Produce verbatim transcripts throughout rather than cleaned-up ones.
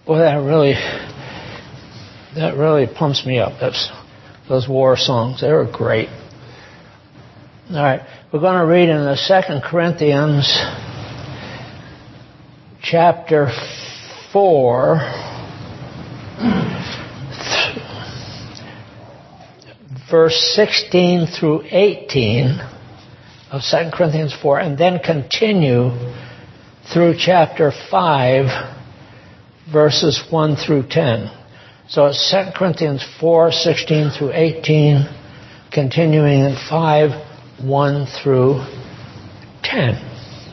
Boy, that really, that really pumps me up. That's, those war songs, they were great. All right, we're going to read in the Second Corinthians chapter four, verse sixteen through eighteen of Second Corinthians four, and then continue through chapter five, verses one through ten. So it's Second Corinthians four, sixteen through eighteen, continuing in five, one through ten.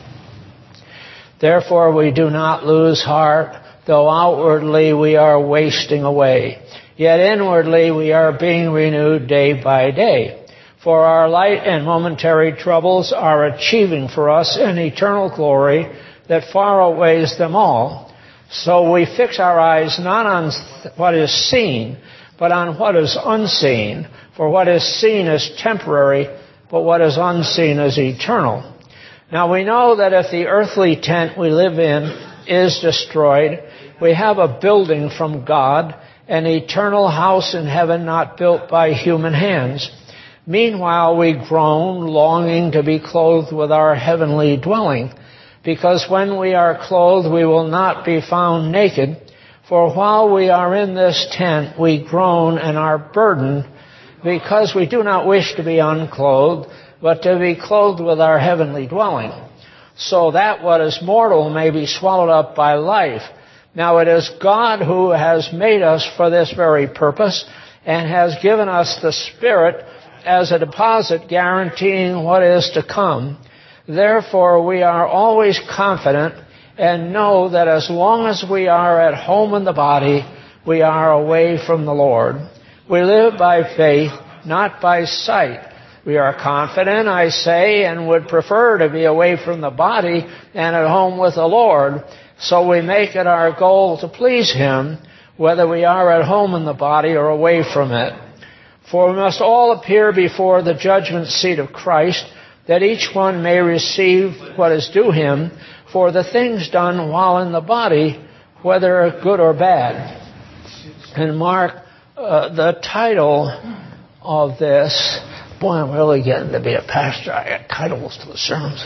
Therefore we do not lose heart, though outwardly we are wasting away. Yet inwardly we are being renewed day by day. For our light and momentary troubles are achieving for us an eternal glory that far outweighs them all. So we fix our eyes not on what is seen, but on what is unseen. For what is seen is temporary, but what is unseen is eternal. Now we know that if the earthly tent we live in is destroyed, we have a building from God, an eternal house in heaven not built by human hands. Meanwhile we groan, longing to be clothed with our heavenly dwelling, because when we are clothed we will not be found naked. For while we are in this tent we groan and are burdened, because we do not wish to be unclothed, but to be clothed with our heavenly dwelling, so that what is mortal may be swallowed up by life. Now it is God who has made us for this very purpose, and has given us the Spirit as a deposit guaranteeing what is to come. Therefore we are always confident and know that as long as we are at home in the body, we are away from the Lord. We live by faith, not by sight. We are confident, I say, and would prefer to be away from the body and at home with the Lord. So we make it our goal to please Him, whether we are at home in the body or away from it. For we must all appear before the judgment seat of Christ, that each one may receive what is due him for the things done while in the body, whether good or bad. And Mark, uh, the title of this... Boy, I'm really getting to be a pastor. I got titles to the sermons.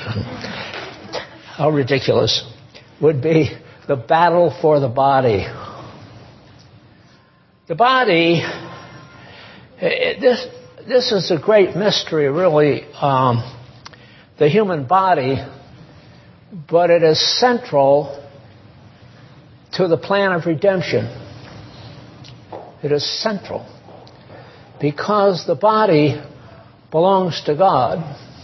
How ridiculous. Would be the battle for the body. The body, it, this this is a great mystery, really, um, the human body, but it is central to the plan of redemption. It is central because the body belongs to God.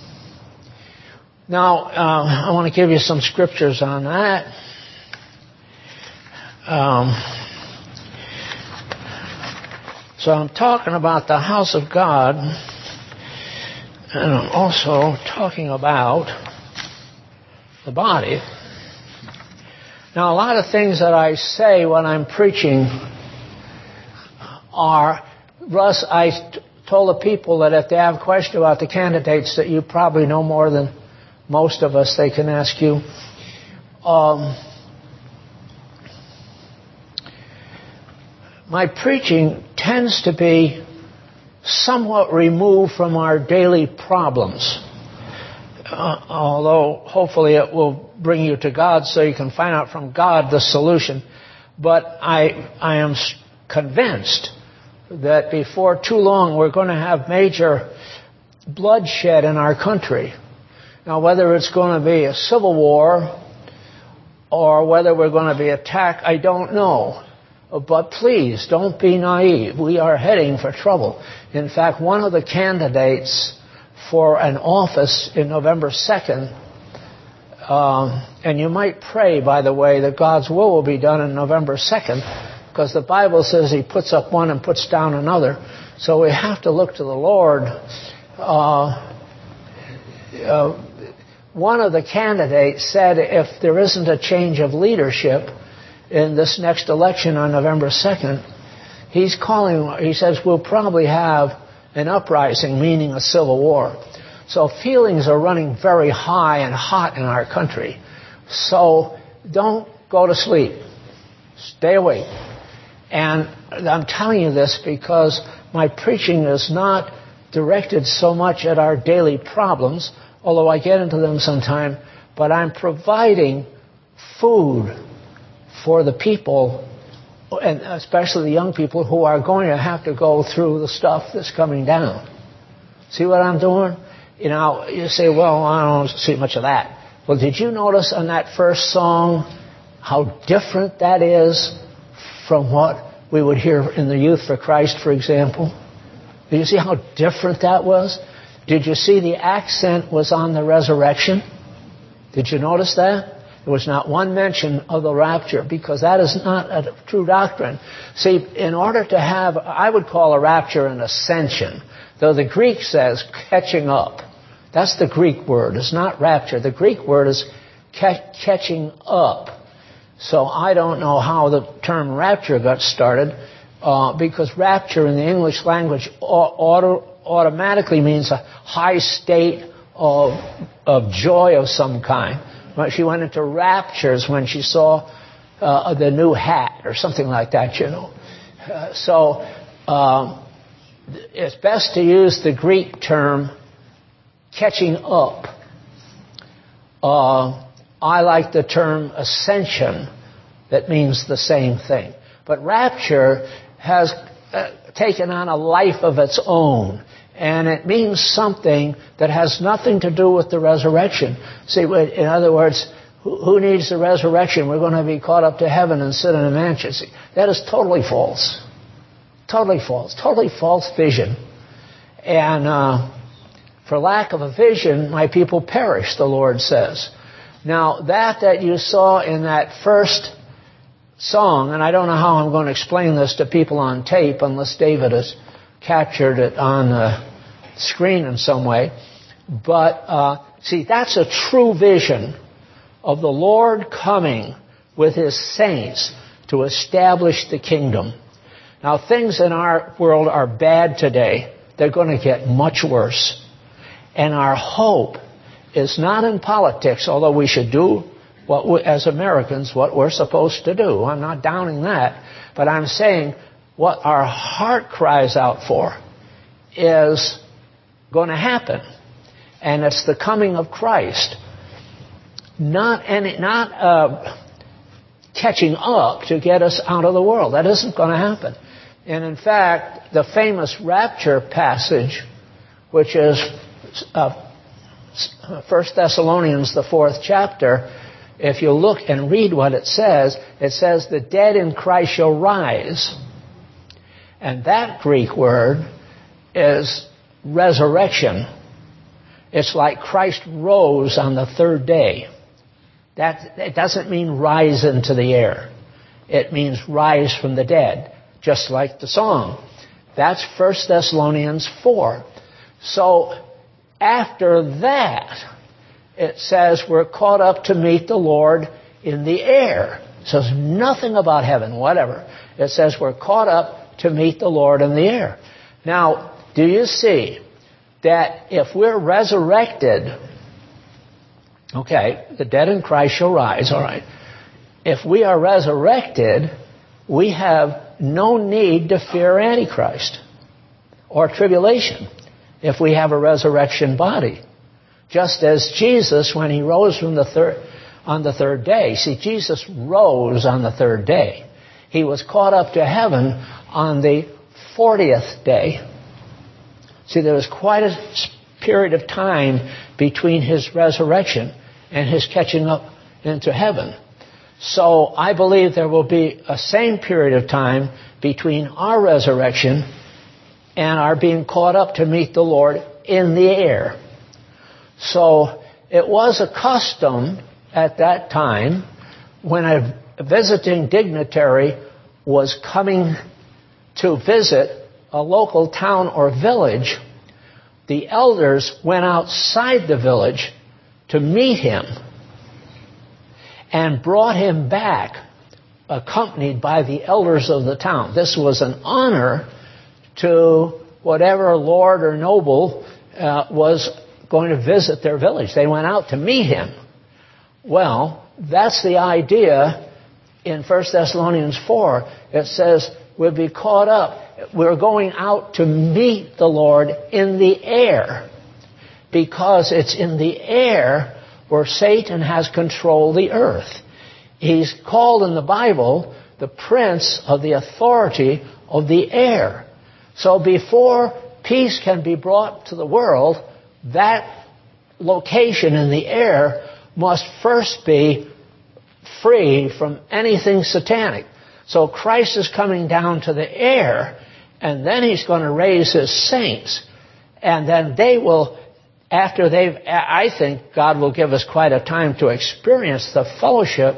Now, uh, I want to give you some scriptures on that. Um, so I'm talking about the house of God, and I'm also talking about the body. Now, a lot of things that I say when I'm preaching are, Russ, I t- told the people that if they have a question about the candidates that you probably know more than most of us, they can ask you. Um, my preaching tends to be somewhat removed from our daily problems. Uh, although hopefully it will bring you to God so you can find out from God the solution. But I, I am convinced that before too long we're going to have major bloodshed in our country. Now, whether it's going to be a civil war or whether we're going to be attacked, I don't know. But please, don't be naive. We are heading for trouble. In fact, one of the candidates for an office in November second, um, and you might pray, by the way, that God's will will be done on November second, because the Bible says He puts up one and puts down another. So we have to look to the Lord. Uh, uh, one of the candidates said if there isn't a change of leadership in this next election on November second, he's calling, he says, we'll probably have an uprising, meaning a civil war. So feelings are running very high and hot in our country. So don't go to sleep. Stay awake. And I'm telling you this because my preaching is not directed so much at our daily problems, although I get into them sometime, but I'm providing food for the people, and especially the young people who are going to have to go through the stuff that's coming down. See what I'm doing? You know, you say, well, I don't see much of that. Well, did you notice on that first song how different that is from what we would hear in the Youth for Christ, for example? Did you see how different that was? Did you see the accent was on the resurrection? Did you notice that? There was not one mention of the rapture, because that is not a true doctrine. See, in order to have, I would call a rapture an ascension, though the Greek says catching up. That's the Greek word. It's not rapture. The Greek word is ca- catching up. So I don't know how the term rapture got started, uh, because rapture in the English language auto, automatically means a high state of, of joy of some kind. But she went into raptures when she saw uh, the new hat or something like that, you know. Uh, so um, it's best to use the Greek term catching up. Uh, I like the term ascension. That means the same thing. But rapture has uh, taken on a life of its own. And it means something that has nothing to do with the resurrection. See, in other words, who needs the resurrection? We're going to be caught up to heaven and sit in a mansion. See, that is totally false. Totally false. Totally false vision. And uh, for lack of a vision, my people perish, the Lord says. Now, that that you saw in that first song, and I don't know how I'm going to explain this to people on tape unless David has captured it on the screen in some way. But, uh, see, that's a true vision of the Lord coming with His saints to establish the kingdom. Now, things in our world are bad today. They're going to get much worse. And our hope is not in politics, although we should do what we, as Americans, what we're supposed to do. I'm not downing that. But I'm saying what our heart cries out for is going to happen. And it's the coming of Christ. Not any, not uh, catching up to get us out of the world. That isn't going to happen. And in fact, the famous rapture passage, which is uh, First Thessalonians, the fourth chapter, if you look and read what it says, it says the dead in Christ shall rise. And that Greek word is resurrection. It's like Christ rose on the third day. That, it doesn't mean rise into the air. It means rise from the dead, just like the song. That's First Thessalonians four. So after that, it says we're caught up to meet the Lord in the air. It says nothing about heaven, whatever. It says we're caught up to meet the Lord in the air. Now, do you see that if we're resurrected, okay, the dead in Christ shall rise, all right. If we are resurrected, we have no need to fear Antichrist or tribulation if we have a resurrection body. Just as Jesus, when He rose from the third, on the third day. See, Jesus rose on the third day. He was caught up to heaven on the fortieth day. See, there was quite a period of time between His resurrection and His catching up into heaven. So I believe there will be a same period of time between our resurrection and our being caught up to meet the Lord in the air. So it was a custom at that time when a visiting dignitary was coming to visit a local town or village, the elders went outside the village to meet him and brought him back accompanied by the elders of the town. This was an honor to whatever lord or noble uh, was going to visit their village. They went out to meet him. Well, that's the idea in First Thessalonians four, it says we'll be caught up. We're going out to meet the Lord in the air, because it's in the air where Satan has controlled the earth. He's called in the Bible the prince of the authority of the air. So before peace can be brought to the world, that location in the air must first be free from anything satanic. So Christ is coming down to the air, and then he's going to raise his saints. And then they will, after they've, I think God will give us quite a time to experience the fellowship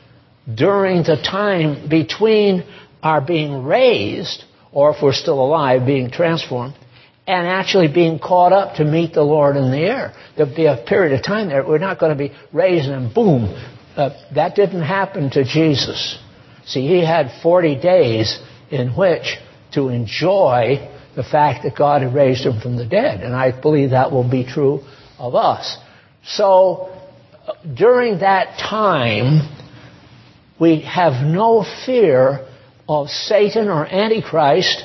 during the time between our being raised, or if we're still alive, being transformed, and actually being caught up to meet the Lord in the air. There'll be a period of time there. We're not going to be raised and boom. Uh, that didn't happen to Jesus. See, he had forty days in which to enjoy the fact that God had raised him from the dead. And I believe that will be true of us. So uh, during that time, we have no fear of Satan or Antichrist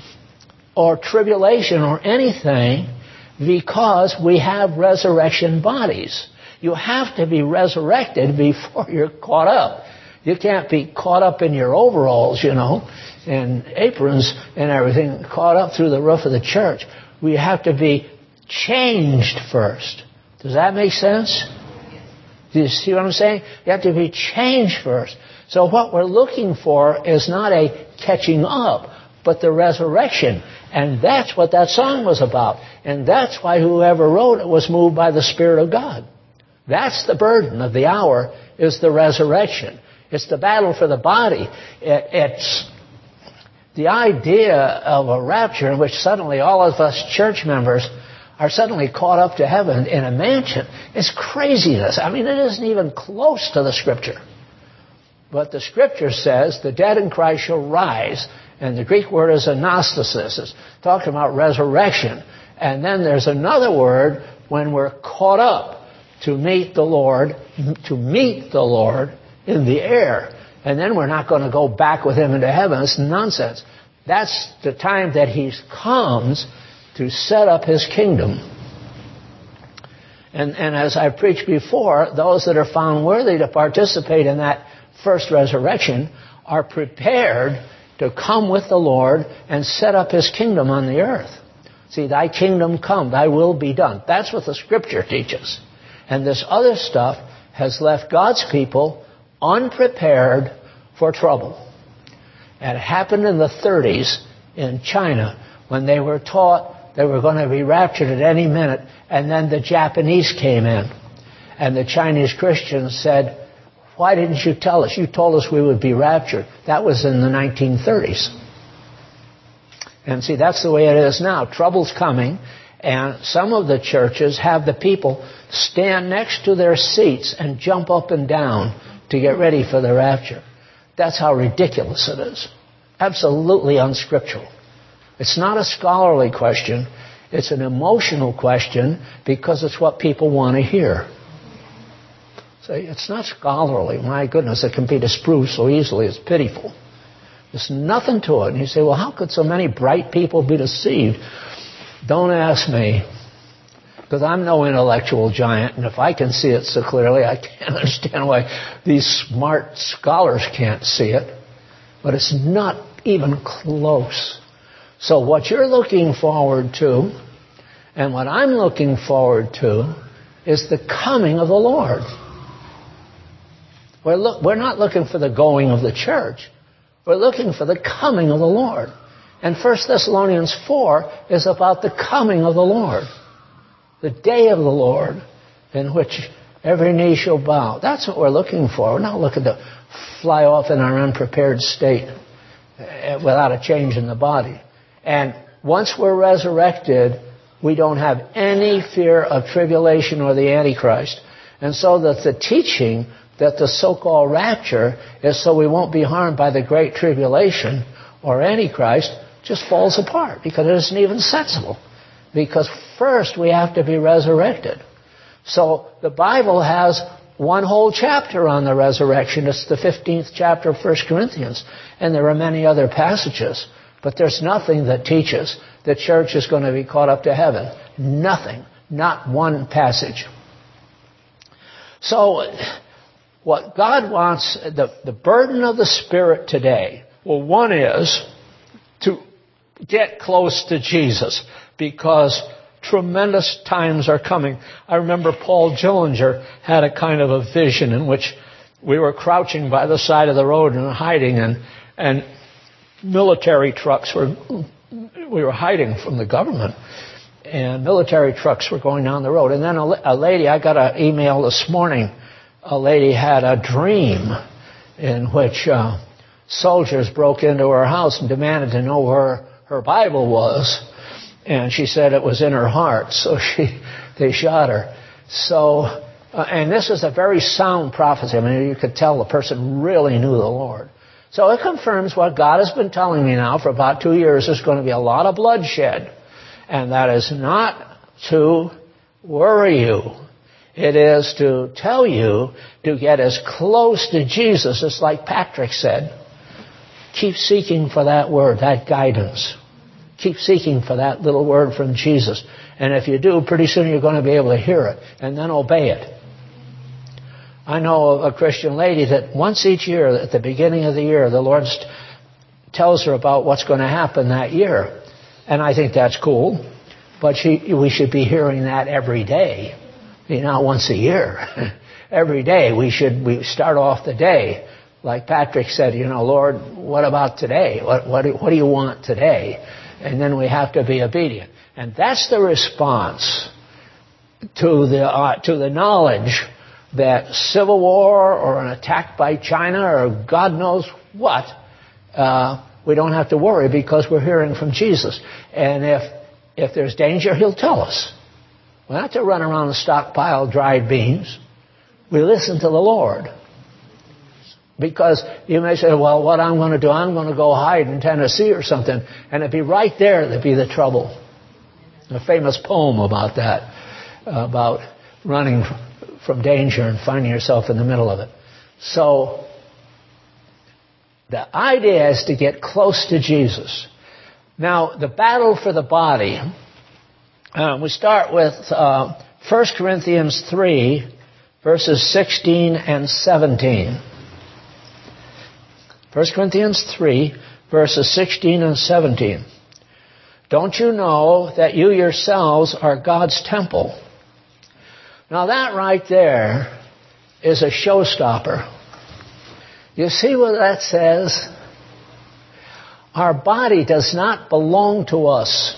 or tribulation or anything, because we have resurrection bodies. You have to be resurrected before you're caught up. You can't be caught up in your overalls, you know, and aprons and everything, caught up through the roof of the church. We have to be changed first. Does that make sense? Do you see what I'm saying? You have to be changed first. So what we're looking for is not a catching up, but the resurrection. And that's what that song was about. And that's why whoever wrote it was moved by the Spirit of God. That's the burden of the hour, is the resurrection. It's the battle for the body. It, it's the idea of a rapture in which suddenly all of us church members are suddenly caught up to heaven in a mansion. It's craziness. I mean, it isn't even close to the Scripture. But the Scripture says the dead in Christ shall rise. And the Greek word is anastasis. It's talking about resurrection. And then there's another word when we're caught up to meet the Lord, to meet the Lord in the air. And then we're not going to go back with him into heaven. It's nonsense. That's the time that he comes to set up his kingdom. And, and as I preached before, those that are found worthy to participate in that first resurrection are prepared to come with the Lord and set up his kingdom on the earth. See, thy kingdom come, thy will be done. That's what the Scripture teaches. And this other stuff has left God's people unprepared for trouble. And it happened in the thirties in China when they were taught they were going to be raptured at any minute, and then the Japanese came in. And the Chinese Christians said, why didn't you tell us? You told us we would be raptured. That was in the nineteen thirties. And see, that's the way it is now. Trouble's coming, and some of the churches have the people stand next to their seats and jump up and down to get ready for the rapture. That's how ridiculous it is. Absolutely unscriptural. It's not a scholarly question. It's an emotional question because it's what people want to hear. So it's not scholarly. My goodness, it can be disproved so easily. It's pitiful. There's nothing to it. And you say, well, how could so many bright people be deceived? Don't ask me. Because I'm no intellectual giant, and if I can see it so clearly, I can't understand why these smart scholars can't see it. But it's not even close. So what you're looking forward to, and what I'm looking forward to, is the coming of the Lord. We're, look, we're not looking for the going of the church. We're looking for the coming of the Lord. And First Thessalonians four is about the coming of the Lord. The day of the Lord in which every knee shall bow. That's what we're looking for. We're not looking to fly off in our unprepared state without a change in the body. And once we're resurrected, we don't have any fear of tribulation or the Antichrist. And so that the teaching that the so-called rapture is so we won't be harmed by the great tribulation or Antichrist just falls apart because it isn't even sensible. Because first we have to be resurrected. So the Bible has one whole chapter on the resurrection. It's the fifteenth chapter of First Corinthians. And there are many other passages. But there's nothing that teaches the church is going to be caught up to heaven. Nothing. Not one passage. So, what God wants, the, the burden of the Spirit today, well, one is to get close to Jesus, because tremendous times are coming. I remember Paul Gillinger had a kind of a vision in which we were crouching by the side of the road and hiding, and, and military trucks were, we were hiding from the government, and military trucks were going down the road. And then a, a lady, I got an email this morning, a lady had a dream in which uh, soldiers broke into her house and demanded to know where her Bible was. And she said it was in her heart, so she they shot her. So, uh, and this is a very sound prophecy. I mean, you could tell the person really knew the Lord. So it confirms what God has been telling me now for about two years. There's going to be a lot of bloodshed. And that is not to worry you. It is to tell you to get as close to Jesus as, like Patrick said. Keep seeking for that word, that guidance. Keep seeking for that little word from Jesus. And if you do, pretty soon you're going to be able to hear it and then obey it. I know of a Christian lady that once each year, at the beginning of the year, the Lord tells her about what's going to happen that year. And I think that's cool. But she, we should be hearing that every day. Not once a year. Every day we should we start off the day. Like Patrick said, you know, Lord, what about today? What, what, do, what do you want today? And then we have to be obedient. And that's the response to the, uh, to the knowledge that civil war or an attack by China or God knows what, uh, we don't have to worry because we're hearing from Jesus. And if, if there's danger, He'll tell us. We don't have to run around and stockpile dried beans. We listen to the Lord. Because you may say, well, what I'm going to do, I'm going to go hide in Tennessee or something. And it'd be right there that'd be the trouble. A famous poem about that, about running from danger and finding yourself in the middle of it. So, the idea is to get close to Jesus. Now, the battle for the body, uh, we start with uh, First Corinthians three, verses sixteen and seventeen. First Corinthians three, verses sixteen and seventeen. Don't you know that you yourselves are God's temple? Now that right there is a showstopper. You see what that says? Our body does not belong to us.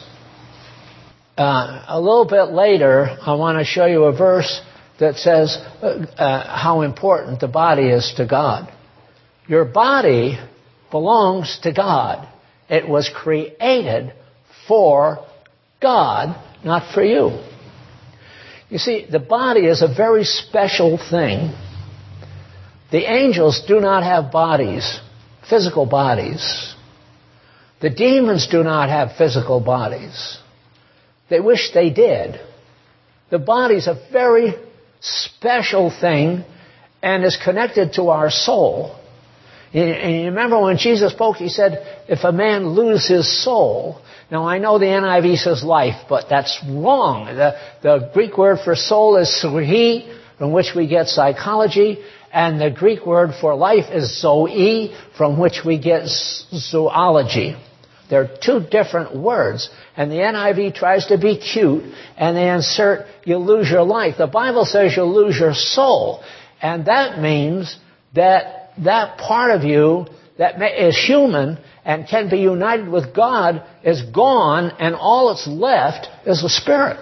Uh, a little bit later, I want to show you a verse that says uh, uh, how important the body is to God. Your body belongs to God. It was created for God, not for you. You see, the body is a very special thing. The angels do not have bodies, physical bodies. The demons do not have physical bodies. They wish they did. The body is a very special thing and is connected to our soul. And you remember when Jesus spoke, He said, if a man lose his soul. Now, I know the N I V says life, but that's wrong. The, the Greek word for soul is zoe, from which we get psychology. And the Greek word for life is zoe, from which we get zoology. They're two different words. And the N I V tries to be cute, and they insert, you lose your life. The Bible says you'll lose your soul. And that means that that part of you that is human and can be united with God is gone, and all that's left is the spirit.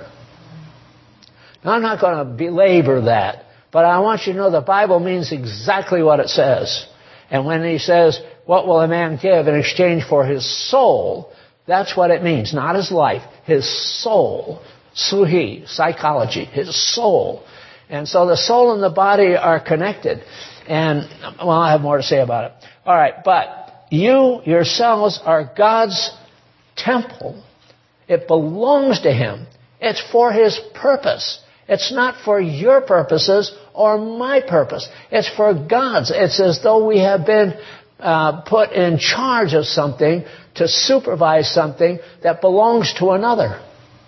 Now, I'm not going to belabor that, but I want you to know the Bible means exactly what it says. And when He says, what will a man give in exchange for his soul? That's what it means. Not his life, his soul. Suhi, psychology, his soul. And so the soul and the body are connected. And, well, I have more to say about it. All right, but you yourselves are God's temple. It belongs to Him. It's for His purpose. It's not for your purposes or my purpose. It's for God's. It's as though we have been uh, put in charge of something to supervise something that belongs to another.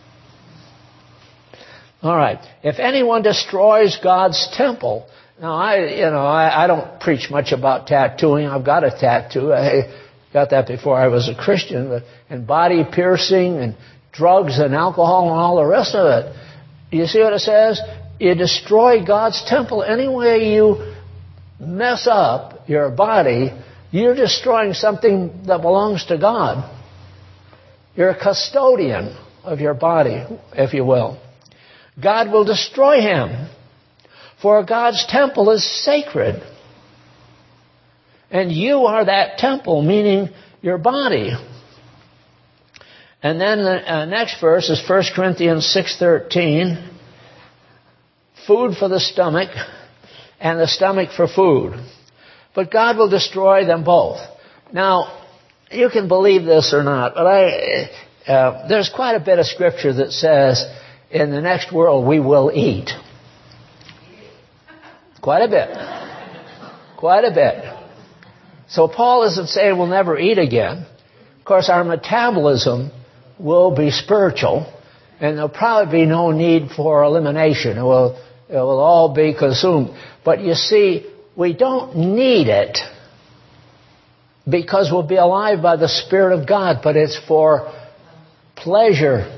All right. If anyone destroys God's temple, now I, you know, I, I don't preach much about tattooing. I've got a tattoo. I got that before I was a Christian. But, and body piercing and drugs and alcohol and all the rest of it. You see what it says? You destroy God's temple. Any way you mess up your body, you're destroying something that belongs to God. You're a custodian of your body, if you will. God will destroy him. For God's temple is sacred. And you are that temple, meaning your body. And then the uh, next verse is First Corinthians six thirteen. Food for the stomach, and the stomach for food. But God will destroy them both. Now, you can believe this or not, but I, uh, there's quite a bit of scripture that says, in the next world we will eat. Quite a bit. Quite a bit. So Paul isn't saying we'll never eat again. Of course, our metabolism will be spiritual, and there'll probably be no need for elimination. It will, it will all be consumed. But you see, we don't need it because we'll be alive by the Spirit of God, but it's for pleasure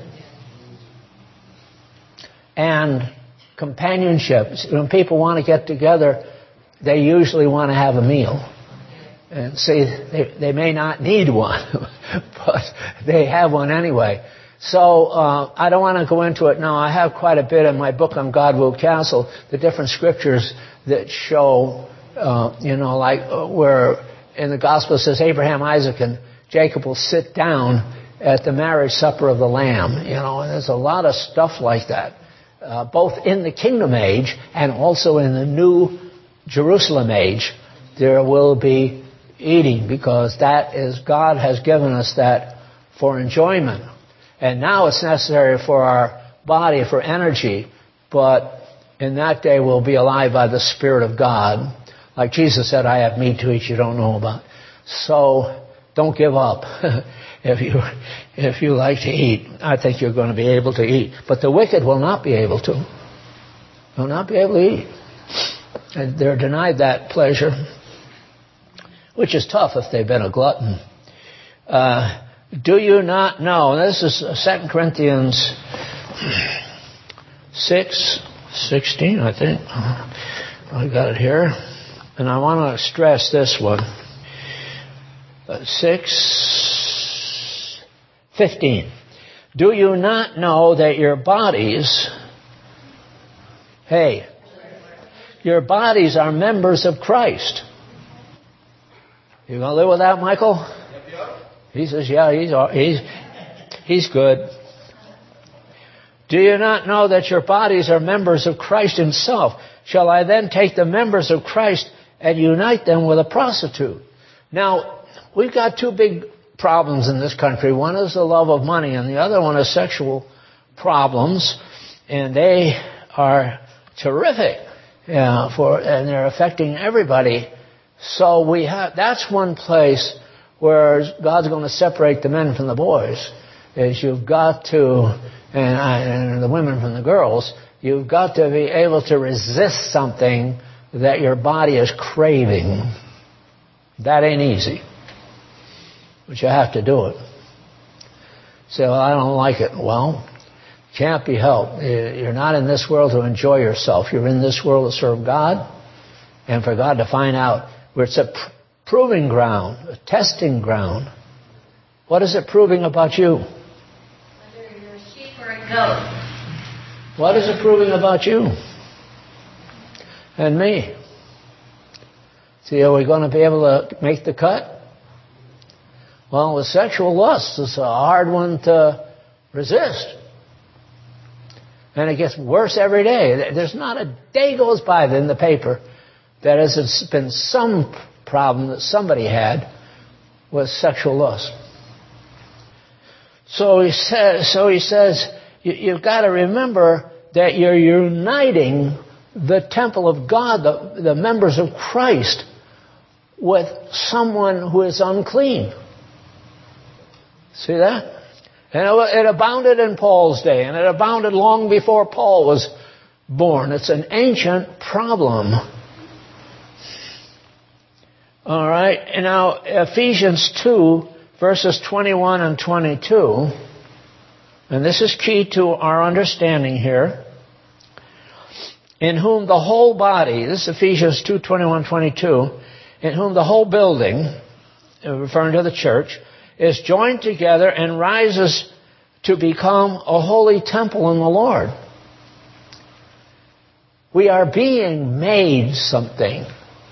and companionship. When people want to get together, they usually want to have a meal. And see, they, they may not need one, but they have one anyway. So uh, I don't want to go into it now. I have quite a bit in my book on God Will Counsel, the different scriptures that show, uh, you know, like uh, where in the Gospel it says Abraham, Isaac, and Jacob will sit down at the marriage supper of the Lamb. You know, and there's a lot of stuff like that. Uh, both in the kingdom age and also in the new Jerusalem age, there will be eating, because that is, God has given us that for enjoyment. And now it's necessary for our body, for energy, but in that day we'll be alive by the Spirit of God. Like Jesus said, I have meat to eat you don't know about. So don't give up. If you if you like to eat, I think you're going to be able to eat. But the wicked will not be able to. Will not be able to eat. And they're denied that pleasure, which is tough if they've been a glutton. Uh, do you not know? This is Second Corinthians six sixteen, I think. I got it here. And I want to stress this one. Uh, six fifteen. Do you not know that your bodies, hey, your bodies are members of Christ? You gonna live with that, Michael? He says, yeah, he's he's he's good. Do you not know that your bodies are members of Christ himself? Shall I then take the members of Christ and unite them with a prostitute? Now, we've got two big problems in this country. One is the love of money, and the other one is sexual problems, and they are terrific, yeah, for and they're affecting everybody. So we have that's one place where God's going to separate the men from the boys. Is you've got to, and, and the women from the girls. You've got to be able to resist something that your body is craving. That ain't easy. But you have to do it. Say, well, I don't like it. Well, can't be helped. You're not in this world to enjoy yourself. You're in this world to serve God, and for God to find out where it's a pr- proving ground, a testing ground. What is it proving about you? Whether you're a sheep or a goat. What is it proving about you and me? See, are we going to be able to make the cut? Well, with sexual lust, it's a hard one to resist. And it gets worse every day. There's not a day goes by in the paper that has been some problem that somebody had with sexual lust. So he says, so he says you, you've got to remember that you're uniting the temple of God, the, the members of Christ, with someone who is unclean. See that? And it, it abounded in Paul's day, and it abounded long before Paul was born. It's an ancient problem. All right. And now Ephesians two, verses twenty-one and twenty-two. And this is key to our understanding here. In whom the whole body, this is Ephesians two, twenty-one, twenty-two, in whom the whole building, referring to the church, is joined together and rises to become a holy temple in the Lord. We are being made something.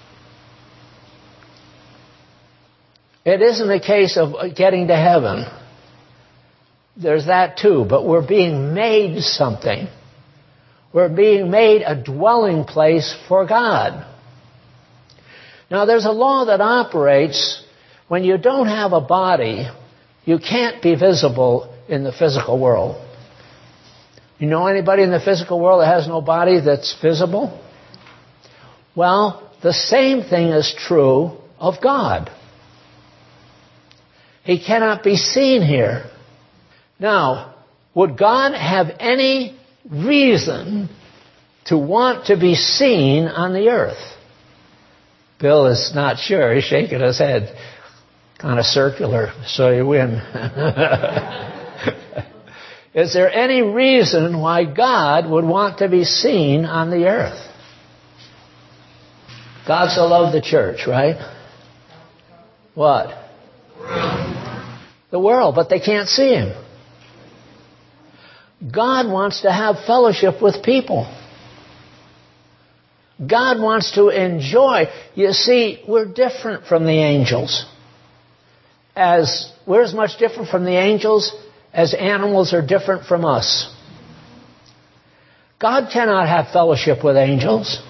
It isn't a case of getting to heaven. There's that too, but we're being made something. We're being made a dwelling place for God. Now, there's a law that operates when you don't have a body, you can't be visible in the physical world. You know anybody in the physical world that has no body that's visible? Well, the same thing is true of God. He cannot be seen here. Now, would God have any reason to want to be seen on the earth? Bill is not sure. He's shaking his head. Kind of circular, so you win. Is there any reason why God would want to be seen on the earth? God so loved the church, right? What? The world, but they can't see Him. God wants to have fellowship with people. God wants to enjoy. You see, we're different from the angels. As we're as much different from the angels as animals are different from us. God cannot have fellowship with angels.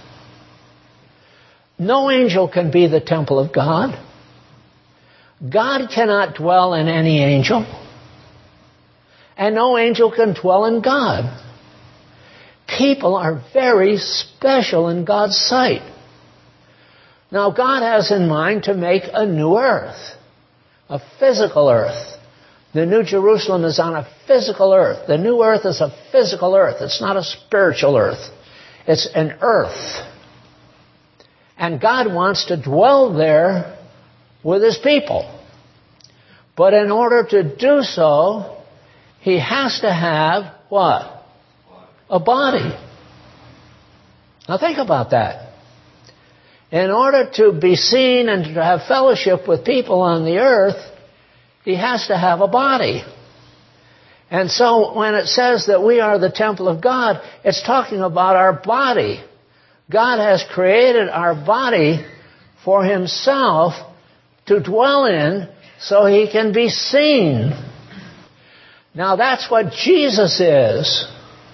No angel can be the temple of God. God cannot dwell in any angel. And no angel can dwell in God. People are very special in God's sight. Now, God has in mind to make a new earth. A physical earth. The New Jerusalem is on a physical earth. The new earth is a physical earth. It's not a spiritual earth. It's an earth. And God wants to dwell there with His people. But in order to do so, He has to have what? A body. Now think about that. In order to be seen and to have fellowship with people on the earth, He has to have a body. And so when it says that we are the temple of God, it's talking about our body. God has created our body for Himself to dwell in so He can be seen. Now that's what Jesus is.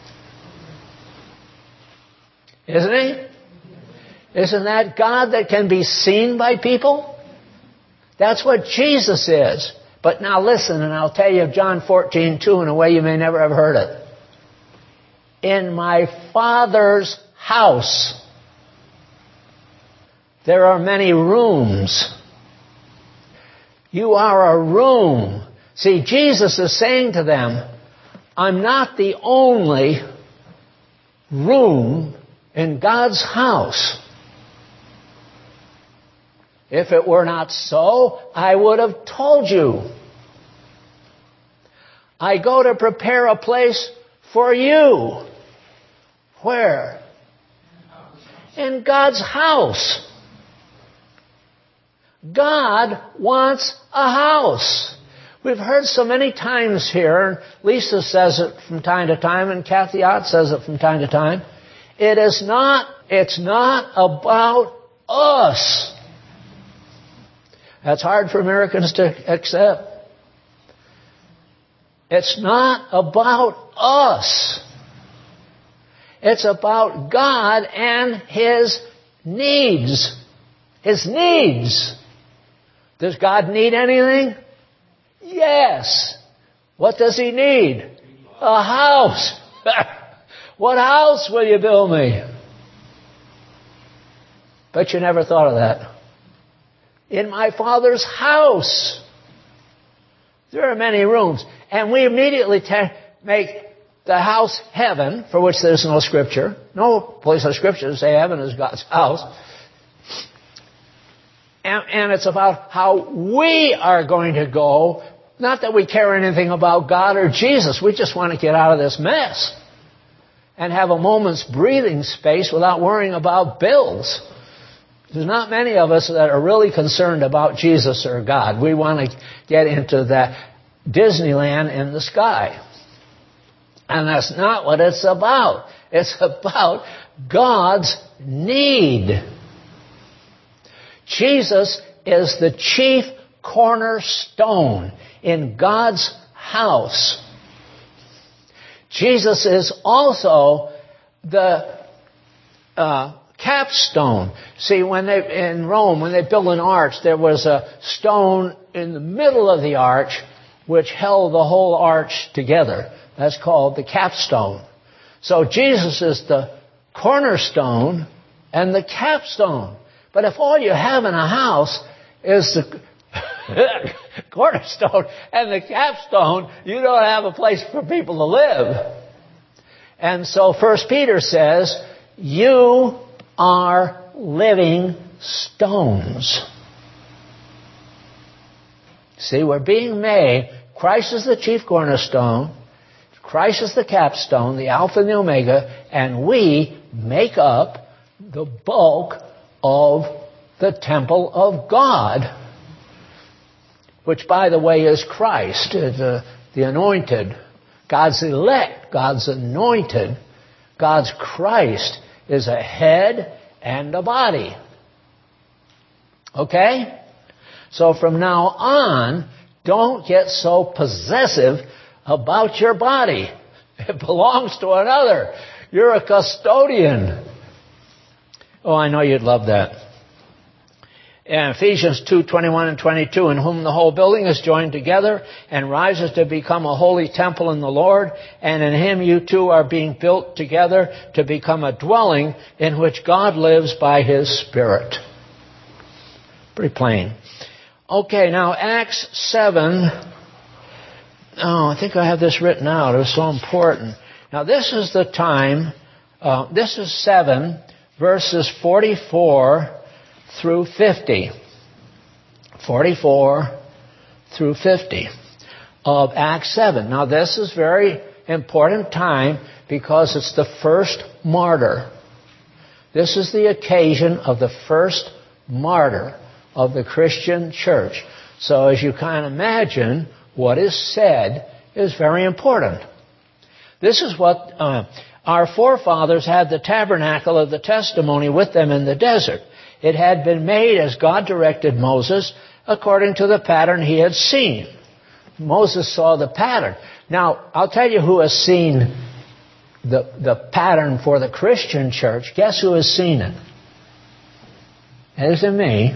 Isn't He? Isn't that God that can be seen by people? That's what Jesus is. But now listen, and I'll tell you John fourteen two in a way you may never have heard it. In my Father's house, there are many rooms. You are a room. See, Jesus is saying to them, I'm not the only room in God's house. If it were not so, I would have told you. I go to prepare a place for you. Where? In God's house. God wants a house. We've heard so many times here, Lisa says it from time to time, and Kathy Ott says it from time to time. It is not, it's not about us. That's hard for Americans to accept. It's not about us. It's about God and His needs. His needs. Does God need anything? Yes. What does He need? A house. What house will you build me? But you never thought of that. In my Father's house, there are many rooms. And we immediately te- make the house heaven, for which there's no scripture. No place of scripture to say heaven is God's house. And, and it's about how we are going to go. Not that we care anything about God or Jesus. We just want to get out of this mess and have a moment's breathing space without worrying about bills. There's not many of us that are really concerned about Jesus or God. We want to get into that Disneyland in the sky. And that's not what it's about. It's about God's need. Jesus is the chief cornerstone in God's house. Jesus is also the uh, capstone. See, when they in Rome, when they built an arch, there was a stone in the middle of the arch which held the whole arch together. That's called the capstone. So Jesus is the cornerstone and the capstone. But if all you have in a house is the cornerstone and the capstone, you don't have a place for people to live. And so First Peter says, you are living stones. See, we're being made. Christ is the chief cornerstone. Christ is the capstone, the Alpha and the Omega, and we make up the bulk of the temple of God, which, by the way, is Christ, the, the anointed, God's elect, God's anointed, God's Christ is a head and a body. Okay? So from now on, don't get so possessive about your body. It belongs to another. You're a custodian. Oh, I know you'd love that. In Ephesians two, twenty-one and twenty-two, in whom the whole building is joined together and rises to become a holy temple in the Lord, and in him you two are being built together to become a dwelling in which God lives by his Spirit. Pretty plain. Okay, now Acts seven. Oh, I think I have this written out. It was so important. Now this is the time, uh, this is seven, verses forty-four through fifty. forty-four through fifty of Acts seven. Now this is very important time because it's the first martyr. This is the occasion of the first martyr of the Christian church. So as you can imagine, what is said is very important. This is what uh, our forefathers had the tabernacle of the testimony with them in the desert. It had been made as God directed Moses according to the pattern he had seen. Moses saw the pattern. Now, I'll tell you who has seen the, the pattern for the Christian church. Guess who has seen it? It isn't me.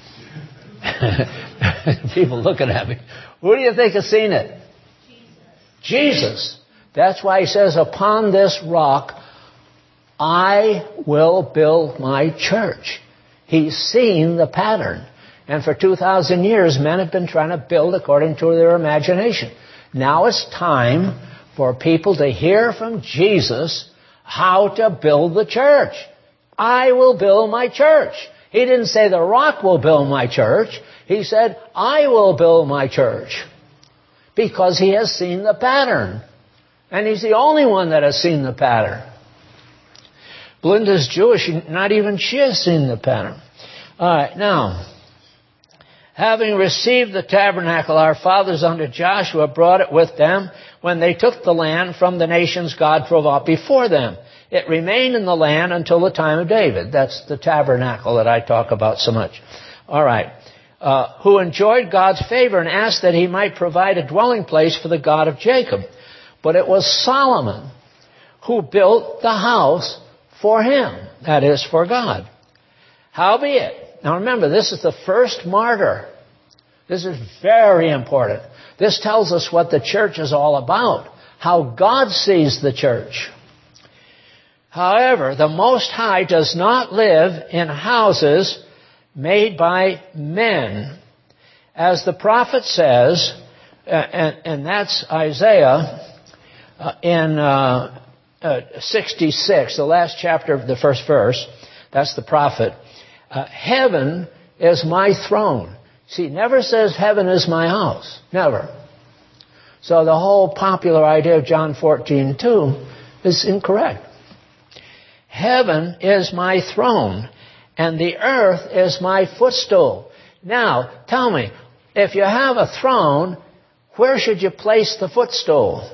People looking at me. Who do you think has seen it? Jesus. Jesus. That's why he says, upon this rock, I will build my church. He's seen the pattern. And for two thousand years, men have been trying to build according to their imagination. Now it's time for people to hear from Jesus how to build the church. I will build my church. He didn't say the rock will build my church. He said, I will build my church. Because he has seen the pattern. And he's the only one that has seen the pattern. Belinda's Jewish, not even she has seen the pattern. All right, now, having received the tabernacle, our fathers under Joshua brought it with them when they took the land from the nations God drove out before them. It remained in the land until the time of David. That's the tabernacle that I talk about so much. All right. Uh, who enjoyed God's favor and asked that he might provide a dwelling place for the God of Jacob. But it was Solomon who built the house for him. That is, for God. Howbeit. Now remember, this is the first martyr. This is very important. This tells us what the church is all about. How God sees the church. However, the Most High does not live in houses made by men. As the prophet says, uh, and, and that's Isaiah uh, in uh, uh, sixty-six, the last chapter of the first verse, that's the prophet, uh, heaven is my throne. See, it never says heaven is my house. Never. So the whole popular idea of John fourteen two is incorrect. Heaven is my throne, and the earth is my footstool. Now, tell me, if you have a throne, where should you place the footstool?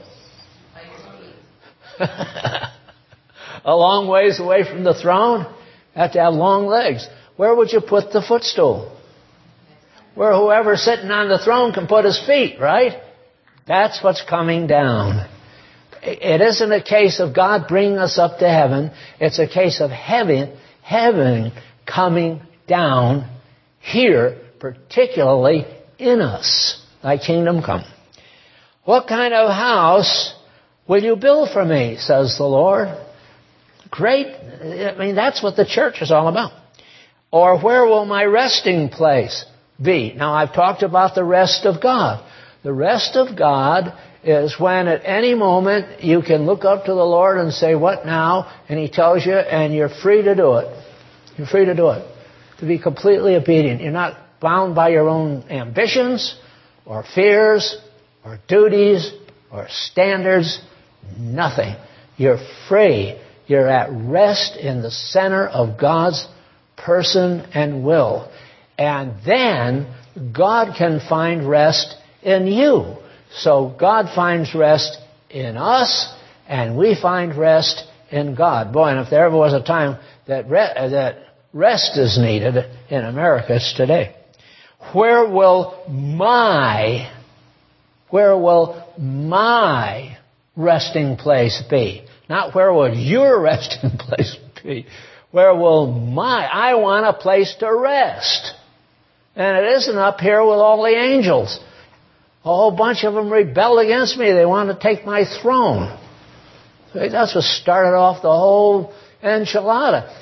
A long ways away from the throne? You have to have long legs. Where would you put the footstool? Where whoever's sitting on the throne can put his feet, right? That's what's coming down. It isn't a case of God bringing us up to heaven. It's a case of heaven, heaven coming down here, particularly in us. Thy kingdom come. What kind of house will you build for me, says the Lord? Great. I mean, that's what the church is all about. Or where will my resting place be? Now, I've talked about the rest of God. The rest of God is when at any moment you can look up to the Lord and say, what now? And He tells you, and you're free to do it. You're free to do it. To be completely obedient. You're not bound by your own ambitions or fears or duties or standards. Nothing. You're free. You're at rest in the center of God's person and will. And then God can find rest in you. So God finds rest in us, and we find rest in God. Boy, and if there ever was a time that re- that rest is needed in America, it's today. Where will my, where will my resting place be? Not where would your resting place be. Where will my, I want a place to rest. And it isn't up here with all the angels. A whole bunch of them rebelled against me. They want to take my throne. That's what started off the whole enchilada.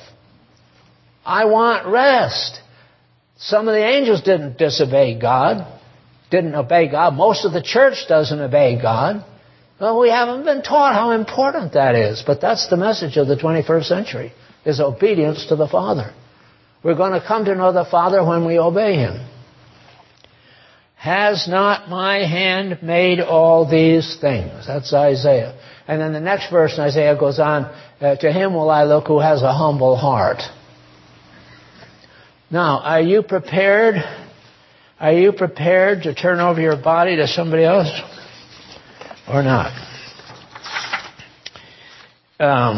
I want rest. Some of the angels didn't disobey God, didn't obey God. Most of the church doesn't obey God. Well, we haven't been taught how important that is. But that's the message of the twenty-first century, is obedience to the Father. We're going to come to know the Father when we obey Him. Has not my hand made all these things? That's Isaiah. And then the next verse in Isaiah goes on, uh, to Him will I look who has a humble heart. Now, are you prepared? Are you prepared to turn over your body to somebody else? Or not? Um,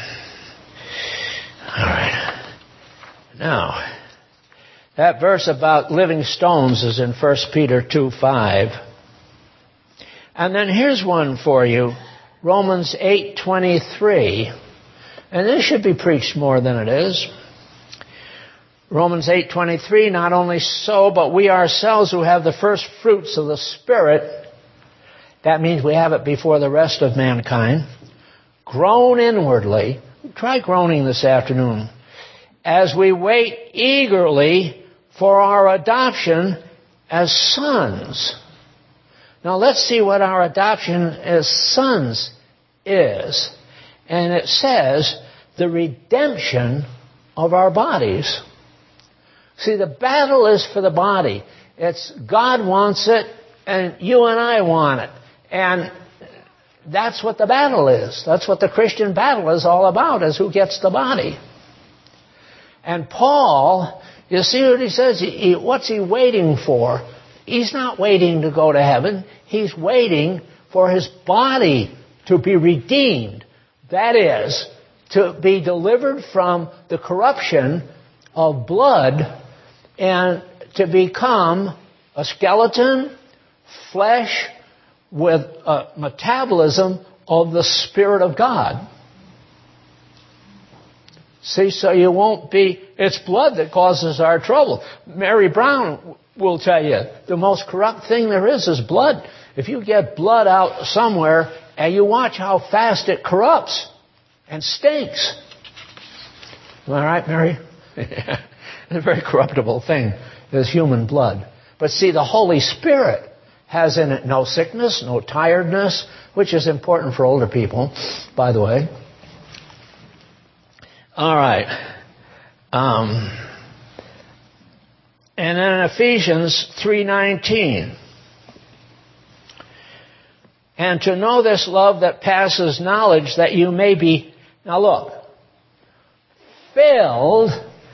all right. Now, that verse about living stones is in First Peter two five. And then here's one for you, Romans eight twenty-three. And this should be preached more than it is. Romans eight twenty-three, not only so, but we ourselves who have the first fruits of the Spirit, that means we have it before the rest of mankind, groan inwardly. Try groaning this afternoon. As we wait eagerly for our adoption as sons. Now let's see what our adoption as sons is. And it says, the redemption of our bodies. See, the battle is for the body. It's God wants it, and you and I want it. And that's what the battle is. That's what the Christian battle is all about, is who gets the body. And Paul, you see what he says? He, he, what's he waiting for? He's not waiting to go to heaven. He's waiting for his body to be redeemed. That is, to be delivered from the corruption of blood and to become a skeleton, flesh, with a metabolism of the Spirit of God. See, so you won't be, it's blood that causes our trouble. Mary Brown will tell you, the most corrupt thing there is is blood. If you get blood out somewhere, and you watch how fast it corrupts, and stinks. Am I right, Mary? It's a very corruptible thing, is human blood. But see, the Holy Spirit has in it no sickness, no tiredness, which is important for older people, by the way. All right. Um, and then in Ephesians three nineteen, and to know this love that passes knowledge, that you may be, now look, filled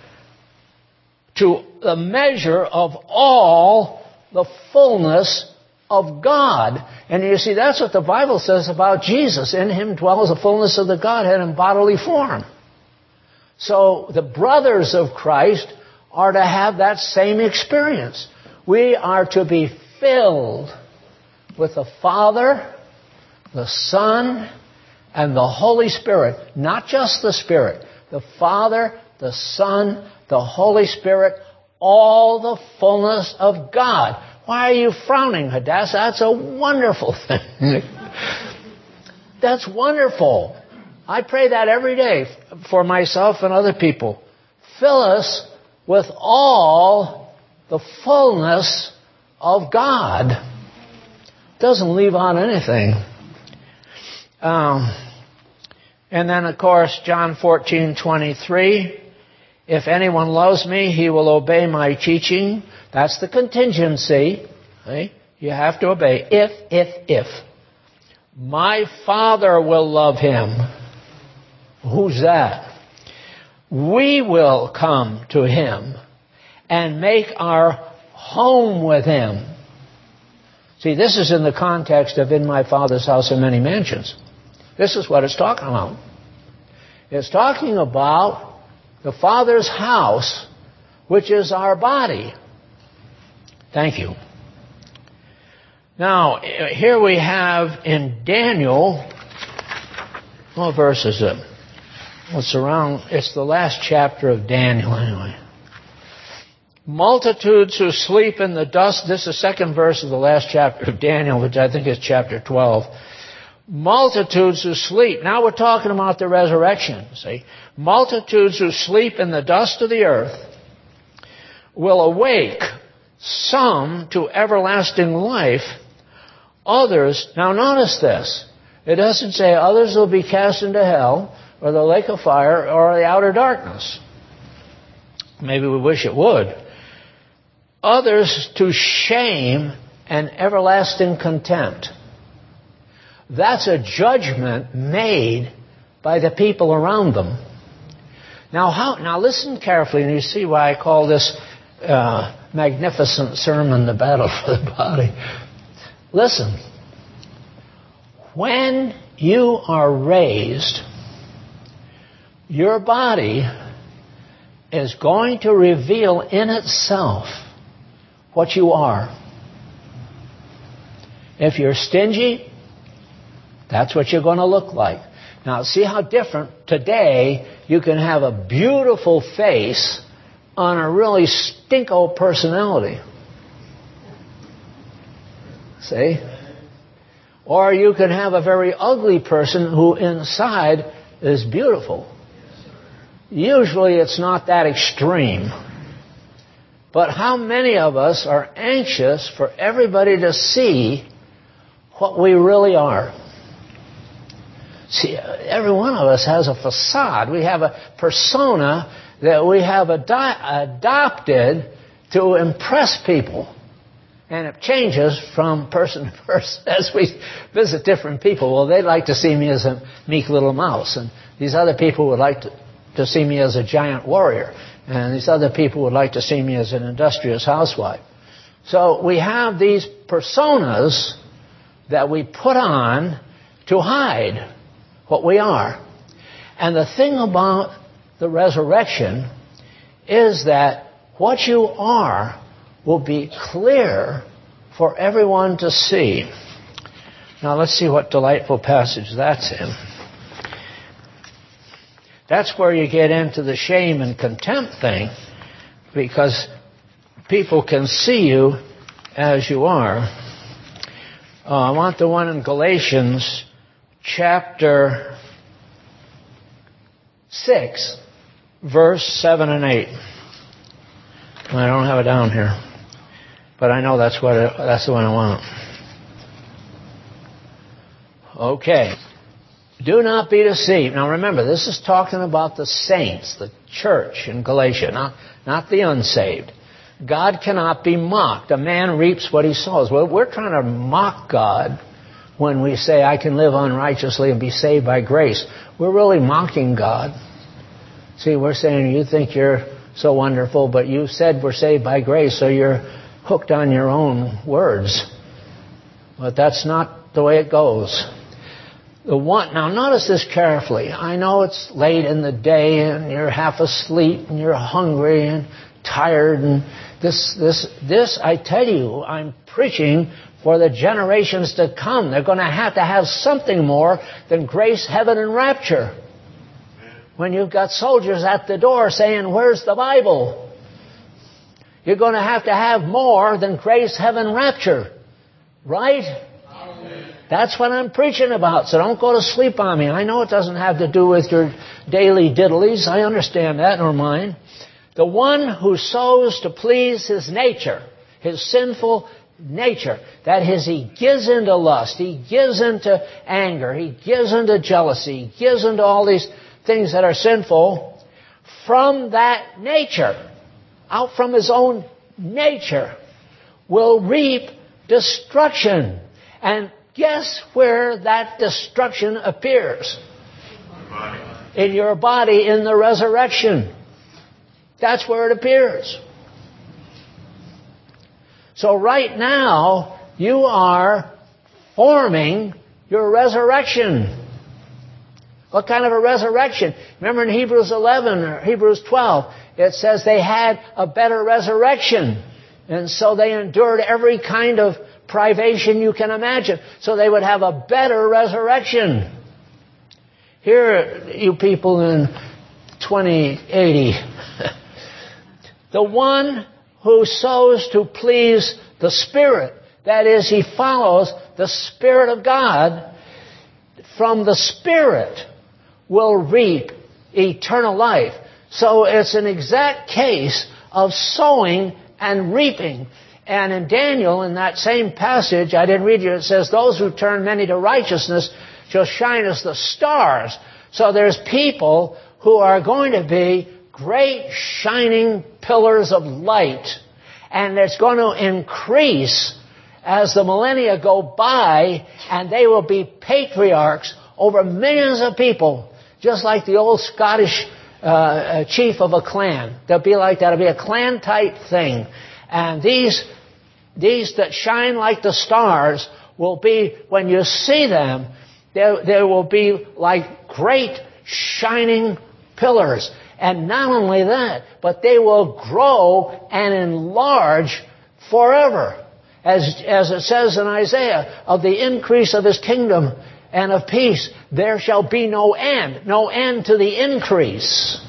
to the measure of all the fullness of God. And you see, that's what the Bible says about Jesus. In Him dwells the fullness of the Godhead in bodily form. So the brothers of Christ are to have that same experience. We are to be filled with the Father, the Son, and the Holy Spirit. Not just the Spirit. The Father, the Son, the Holy Spirit, all the fullness of God. Why are you frowning, Hadassah? That's a wonderful thing. That's wonderful. I pray that every day for myself and other people. Fill us with all the fullness of God. Doesn't leave out anything. Um, and then, of course, John fourteen twenty-three. If anyone loves me, he will obey my teaching. That's the contingency. Okay? You have to obey. If, if, if. My Father will love him. Who's that? We will come to him and make our home with him. See, this is in the context of in my Father's house are many mansions. This is what it's talking about. It's talking about the Father's house, which is our body. Thank you. Now, here we have in Daniel, what verse is it? It's around, it's the last chapter of Daniel anyway. Multitudes who sleep in the dust. This is the second verse of the last chapter of Daniel, which I think is chapter twelve. Multitudes who sleep. Now we're talking about the resurrection, see. Multitudes who sleep in the dust of the earth will awake, some to everlasting life, others, now notice this, it doesn't say others will be cast into hell, or the lake of fire, or the outer darkness. Maybe we wish it would. Others to shame and everlasting contempt. That's a judgment made by the people around them. Now, how, now listen carefully, and you see why I call this uh, magnificent sermon the battle for the body. Listen. When you are raised, your body is going to reveal in itself what you are. If you're stingy, that's what you're going to look like. Now, see how different today you can have a beautiful face on a really stinko personality. See? Or you can have a very ugly person who inside is beautiful. Usually it's not that extreme. But how many of us are anxious for everybody to see what we really are? See, every one of us has a facade. We have a persona that we have ado- adopted to impress people. And it changes from person to person as we visit different people. Well, they'd like to see me as a meek little mouse. And these other people would like to, to see me as a giant warrior. And these other people would like to see me as an industrious housewife. So we have these personas that we put on to hide what we are. And the thing about the resurrection is that what you are will be clear for everyone to see. Now let's see what delightful passage that's in. That's where you get into the shame and contempt thing, because people can see you as you are. Uh, I want the one in Galatians chapter six, verse seven and eight. I don't have it down here, but I know that's what it, that's the one I want. Okay. Do not be deceived. Now remember, this is talking about the saints, the church in Galatia, not, not the unsaved. God cannot be mocked. A man reaps what he sows. Well, we're trying to mock God when we say, I can live unrighteously and be saved by grace. We're really mocking God. See, we're saying, you think you're so wonderful, but you said we're saved by grace, so you're hooked on your own words. But that's not the way it goes. The one, now notice this carefully. I know it's late in the day and you're half asleep and you're hungry and tired and this, this, this, I tell you, I'm preaching for the generations to come. They're going to have to have something more than grace, heaven, and rapture. When you've got soldiers at the door saying, where's the Bible? You're going to have to have more than grace, heaven, rapture. Right? That's what I'm preaching about, so don't go to sleep on me. I know it doesn't have to do with your daily diddlies. I understand that, nor mine. The one who sows to please his nature, his sinful nature, that is, he gives into lust, he gives into anger, he gives into jealousy, he gives into all these things that are sinful, from that nature, out from his own nature, will reap destruction. And guess where that destruction appears? In your body, in the resurrection. That's where it appears. So right now, you are forming your resurrection. What kind of a resurrection? Remember in Hebrews eleven or Hebrews twelve, it says they had a better resurrection. And so they endured every kind of privation you can imagine, so they would have a better resurrection. Here, you people in twenty eighty, the one who sows to please the Spirit, that is, he follows the Spirit of God, from the Spirit will reap eternal life. So it's an exact case of sowing and reaping. And in Daniel, in that same passage, I didn't read you, it says, those who turn many to righteousness shall shine as the stars. So there's people who are going to be great shining pillars of light. And it's going to increase as the millennia go by, and they will be patriarchs over millions of people, just like the old Scottish uh, chief of a clan. They'll be like that. It'll be a clan-type thing. And these These that shine like the stars will be, when you see them, there, there will be like great shining pillars. And not only that, but they will grow and enlarge forever. As, as it says in Isaiah, of the increase of his kingdom and of peace, there shall be no end. No end to the increase.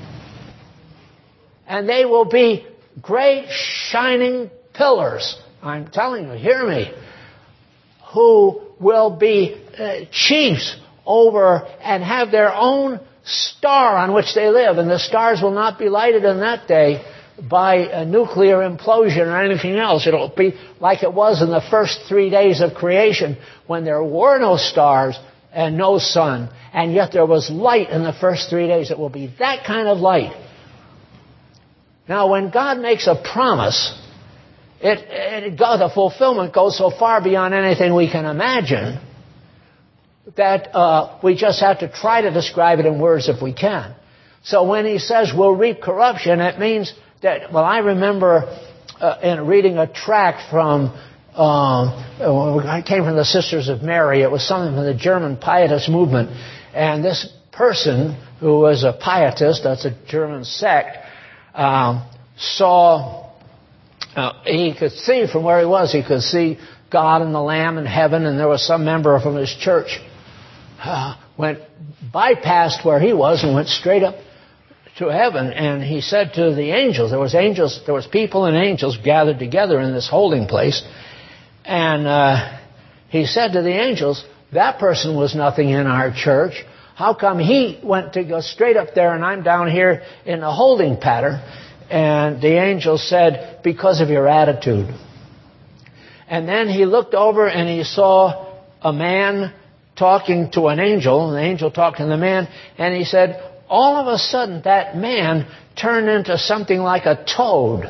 And they will be great shining pillars, I'm telling you, hear me, who will be uh, chiefs over and have their own star on which they live. And the stars will not be lighted in that day by a nuclear implosion or anything else. It'll be like it was in the first three days of creation, when there were no stars and no sun, and yet there was light in the first three days. It will be that kind of light. Now, when God makes a promise, it, it the fulfillment goes so far beyond anything we can imagine that uh, we just have to try to describe it in words if we can. So when he says we'll reap corruption, it means that, well, I remember uh, in reading a tract from, um, I came from the Sisters of Mary. It was something from the German Pietist movement. And this person, who was a Pietist, that's a German sect, um, saw, uh, he could see from where he was, he could see God and the Lamb in heaven, and there was some member from his church uh, went bypassed where he was and went straight up to heaven. And he said to the angels, there was angels, there was people and angels gathered together in this holding place, and uh, he said to the angels, that person was nothing in our church. How come he went to go straight up there and I'm down here in a holding pattern? And the angel said, because of your attitude. And then he looked over and he saw a man talking to an angel, an angel talking to the man, and he said, all of a sudden that man turned into something like a toad.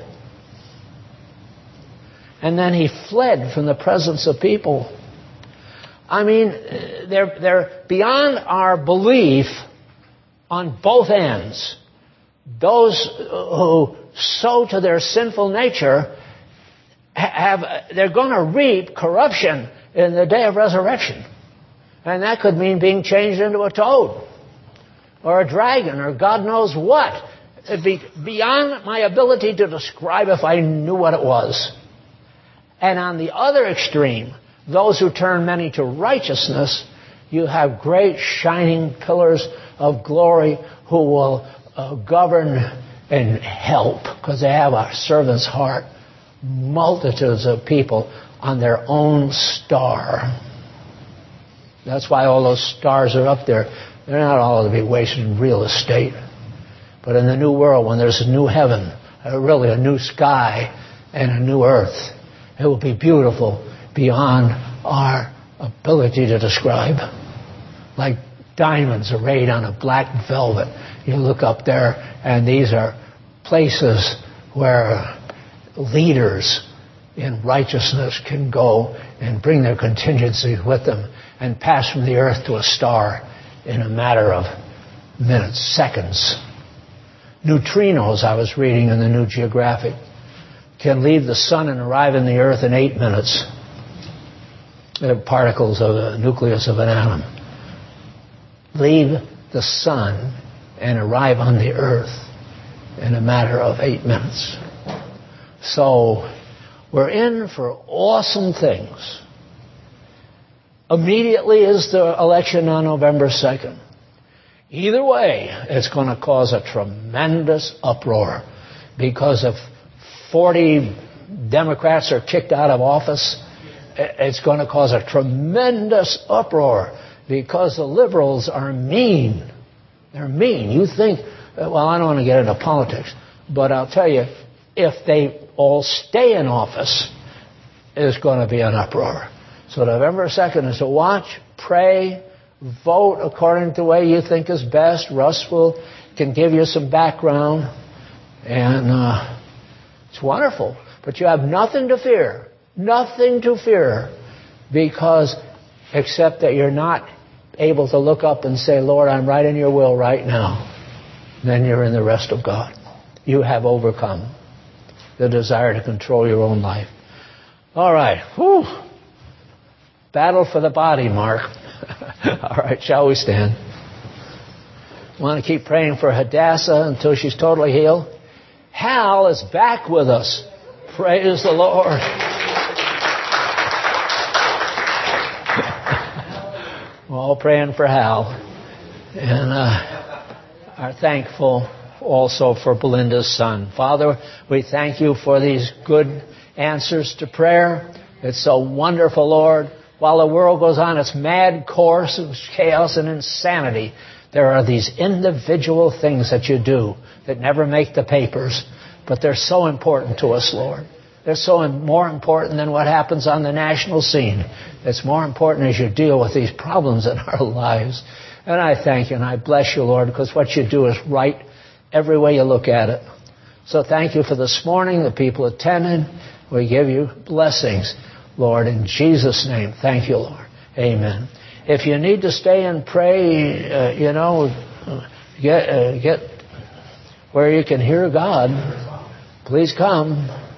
And then he fled from the presence of people. I mean, they're, they're beyond our belief on both ends. Those who sow to their sinful nature have, they're going to reap corruption in the day of resurrection. And that could mean being changed into a toad or a dragon or God knows what. It'd be beyond my ability to describe if I knew what it was. And on the other extreme, those who turn many to righteousness, you have great shining pillars of glory who will uh, govern and help because they have a servant's heart. Multitudes of people on their own star. That's why all those stars are up there. They're not all to be wasted in real estate. But in the new world, when there's a new heaven, really a new sky and a new earth, it will be beautiful beyond our ability to describe. Like diamonds arrayed on a black velvet. You look up there and these are places where leaders in righteousness can go and bring their contingencies with them and pass from the earth to a star in a matter of minutes, seconds. Neutrinos, I was reading in the New Geographic, can leave the sun and arrive in the earth in eight minutes. They're particles of the nucleus of an atom. Leave the sun and arrive on the earth in a matter of eight minutes. So we're in for awesome things. Immediately is the election on November second. Either way, it's going to cause a tremendous uproar because if forty Democrats are kicked out of office, it's going to cause a tremendous uproar because the liberals are mean. They're mean. You think, well, I don't want to get into politics, but I'll tell you, if they all stay in office, there's going to be an uproar. So November second is to watch, pray, vote according to the way you think is best. Russ will can give you some background, and uh, it's wonderful. But you have nothing to fear, nothing to fear, because except that you're not able to look up and say, Lord, I'm right in your will right now. Then you're in the rest of God. You have overcome the desire to control your own life. All right. Whew. Battle for the body, Mark. All right, shall we stand? Want to keep praying for Hadassah until she's totally healed? Hal is back with us. Praise the Lord. We're all praying for Hal. And uh, are thankful also for Belinda's son. Father, we thank you for these good answers to prayer. It's so wonderful, Lord. While the world goes on its mad course of chaos and insanity, there are these individual things that you do that never make the papers, but they're so important to us, Lord. They're so more important than what happens on the national scene. It's more important as you deal with these problems in our lives. And I thank you and I bless you, Lord, because what you do is right every way you look at it. So thank you for this morning, the people attending. We give you blessings, Lord, in Jesus' name. Thank you, Lord. Amen. If you need to stay and pray, uh, you know, get uh, get where you can hear God, please come.